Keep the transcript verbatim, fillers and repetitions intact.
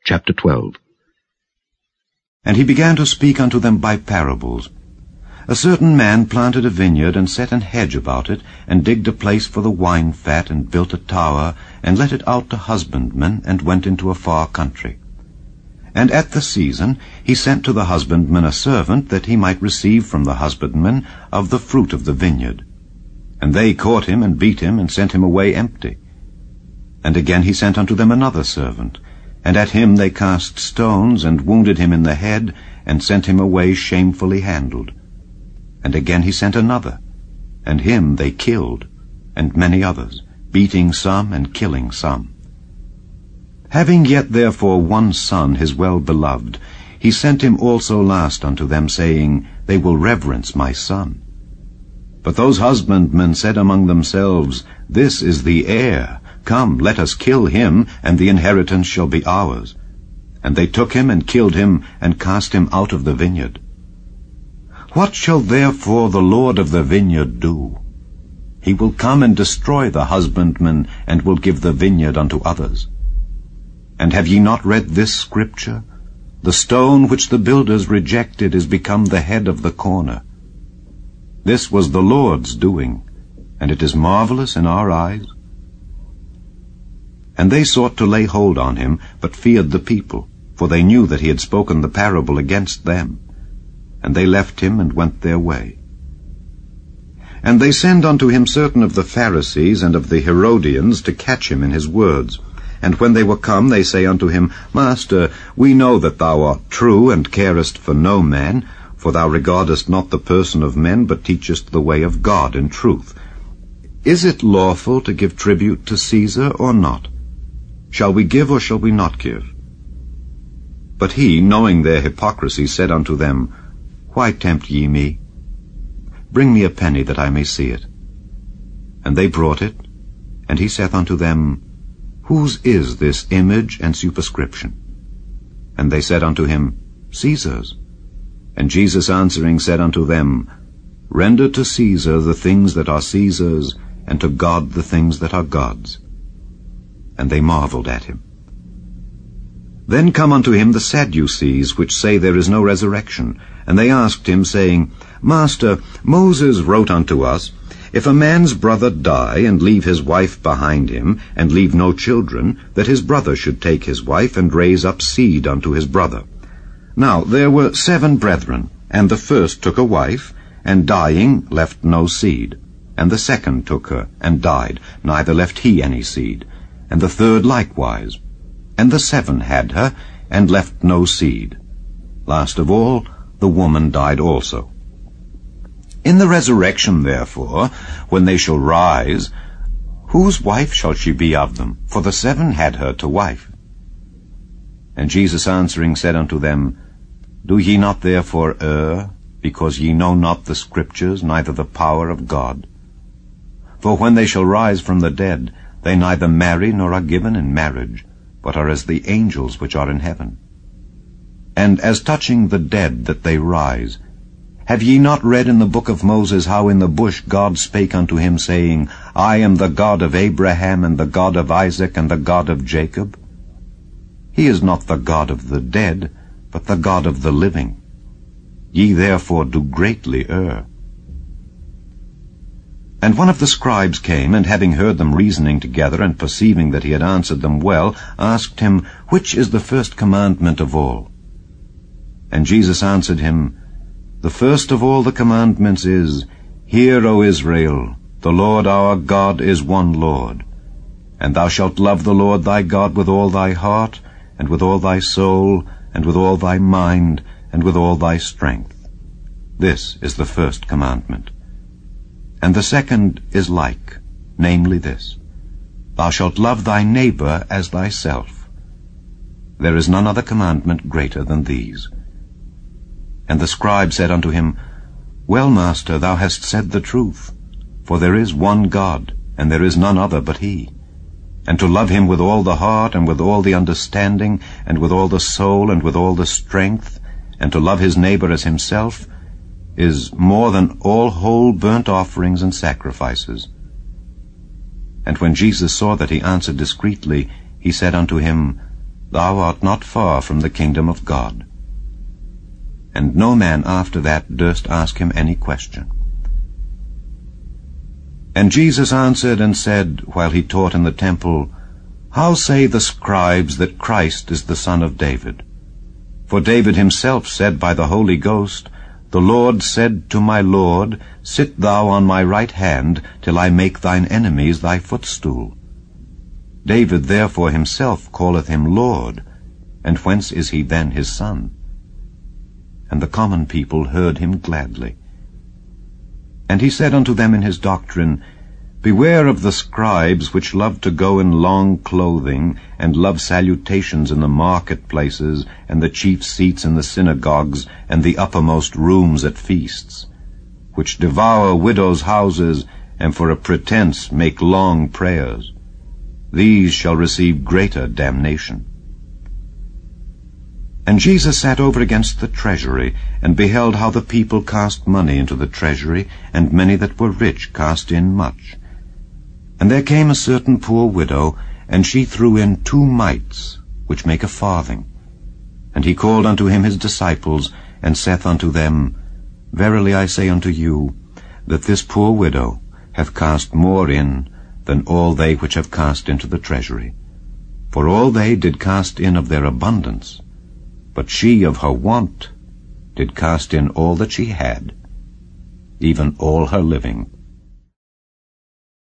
Chapter twelve. And he began to speak unto them by parables. A certain man planted a vineyard, and set an hedge about it, and digged a place for the wine fat, and built a tower, and let it out to husbandmen, and went into a far country. And at the season he sent to the husbandman a servant, that he might receive from the husbandman of the fruit of the vineyard. And they caught him, and beat him, and sent him away empty. And again he sent unto them another servant, and at him they cast stones, and wounded him in the head, and sent him away shamefully handled. And again he sent another, and him they killed, and many others, beating some and killing some. Having yet therefore one son, his well-beloved, he sent him also last unto them, saying, They will reverence my son. But those husbandmen said among themselves, This is the heir. Come, let us kill him, and the inheritance shall be ours. And they took him, and killed him, and cast him out of the vineyard. What shall therefore the Lord of the vineyard do? He will come and destroy the husbandman, and will give the vineyard unto others. And have ye not read this scripture? The stone which the builders rejected is become the head of the corner. This was the Lord's doing, and it is marvelous in our eyes. And they sought to lay hold on him, but feared the people, for they knew that he had spoken the parable against them. And they left him, and went their way. And they send unto him certain of the Pharisees and of the Herodians to catch him in his words. And when they were come, they say unto him, Master, we know that thou art true, and carest for no man, for thou regardest not the person of men, but teachest the way of God in truth. Is it lawful to give tribute to Caesar, or not? Shall we give, or shall we not give? But he, knowing their hypocrisy, said unto them, Why tempt ye me? Bring me a penny, that I may see it. And they brought it. And he saith unto them, Whose is this image and superscription? And they said unto him, Caesar's. And Jesus answering said unto them, Render to Caesar the things that are Caesar's, and to God the things that are God's. And they marveled at him. Then come unto him the Sadducees, which say there is no resurrection. And they asked him, saying, Master, Moses wrote unto us, If a man's brother die, and leave his wife behind him, and leave no children, that his brother should take his wife, and raise up seed unto his brother. Now there were seven brethren, and the first took a wife, and dying left no seed. And the second took her, and died, neither left he any seed. And the third likewise. And the seven had her, and left no seed. Last of all, the woman died also. In the resurrection, therefore, when they shall rise, whose wife shall she be of them? For the seven had her to wife. And Jesus answering said unto them, Do ye not therefore err, because ye know not the Scriptures, neither the power of God? For when they shall rise from the dead, they neither marry nor are given in marriage, but are as the angels which are in heaven. And as touching the dead that they rise, have ye not read in the book of Moses how in the bush God spake unto him, saying, I am the God of Abraham, and the God of Isaac, and the God of Jacob? He is not the God of the dead, but the God of the living. Ye therefore do greatly err. And one of the scribes came, and having heard them reasoning together, and perceiving that he had answered them well, asked him, Which is the first commandment of all? And Jesus answered him, The first of all the commandments is, Hear, O Israel, the Lord our God is one Lord. And thou shalt love the Lord thy God with all thy heart, and with all thy soul, and with all thy mind, and with all thy strength. This is the first commandment. And the second is like, namely this, Thou shalt love thy neighbor as thyself. There is none other commandment greater than these. And the scribe said unto him, Well, Master, thou hast said the truth, for there is one God, and there is none other but he. And to love him with all the heart, and with all the understanding, and with all the soul, and with all the strength, and to love his neighbor as himself, is more than all whole burnt offerings and sacrifices. And when Jesus saw that he answered discreetly, he said unto him, thou art not far from the kingdom of God. And no man after that durst ask him any question. And Jesus answered and said, while he taught in the temple, How say the scribes that Christ is the son of David? For David himself said by the Holy Ghost, The Lord said to my Lord, Sit thou on my right hand, till I make thine enemies thy footstool. David therefore himself calleth him Lord, and whence is he then his son? And the common people heard him gladly. And he said unto them in his doctrine, Beware of the scribes which love to go in long clothing, and love salutations in the marketplaces, and the chief seats in the synagogues, and the uppermost rooms at feasts, which devour widows' houses, and for a pretense make long prayers. These shall receive greater damnation. And Jesus sat over against the treasury, and beheld how the people cast money into the treasury, and many that were rich cast in much. And there came a certain poor widow, and she threw in two mites, which make a farthing. And he called unto him his disciples, and saith unto them, Verily I say unto you, that this poor widow hath cast more in than all they which have cast into the treasury. For all they did cast in of their abundance, but she of her want did cast in all that she had, even all her living.